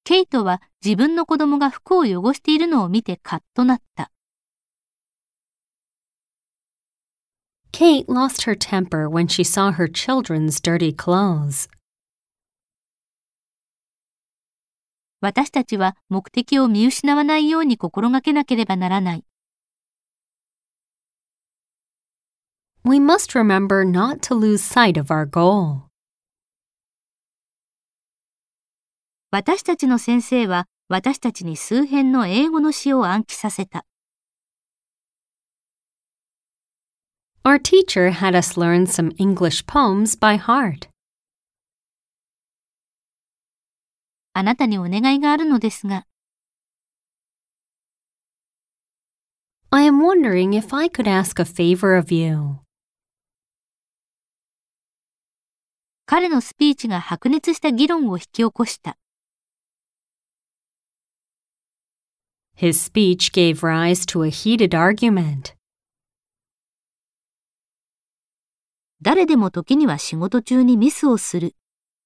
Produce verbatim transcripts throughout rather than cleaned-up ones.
ケイトは自分の子供が服を汚しているのを見てカッとなった。 Kate lost her temper when she saw her children's dirty clothes. 私たちは目的を見失わないように心がけなければならない。 We must remember not to lose sight of our goal. 私たちの先生は私たちに数編の英語の詩を暗記させた。 Our teacher had us learn some English poems by heart. あなたにお願いがあるのですが。 I am wondering if I could ask a favor of you. 彼のスピーチが白熱した議論を引き起こした。 His speech gave rise to a heated argument. 誰でも時には仕事中にミスをする。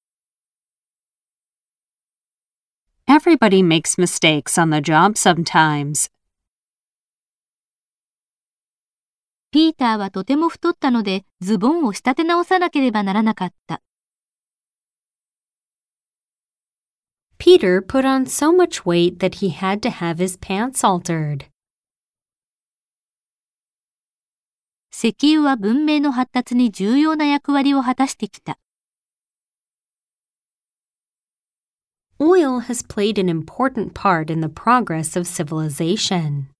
Everybody makes mistakes on the job sometimes. ピーターはとても太ったのでズボンを仕立て直さなければならなかった。 Peter put on so much weight that he had to have his pants altered. 石油は文明の発達に重要な役割を果たしてきた。 Oil has played an important part in the progress of civilization.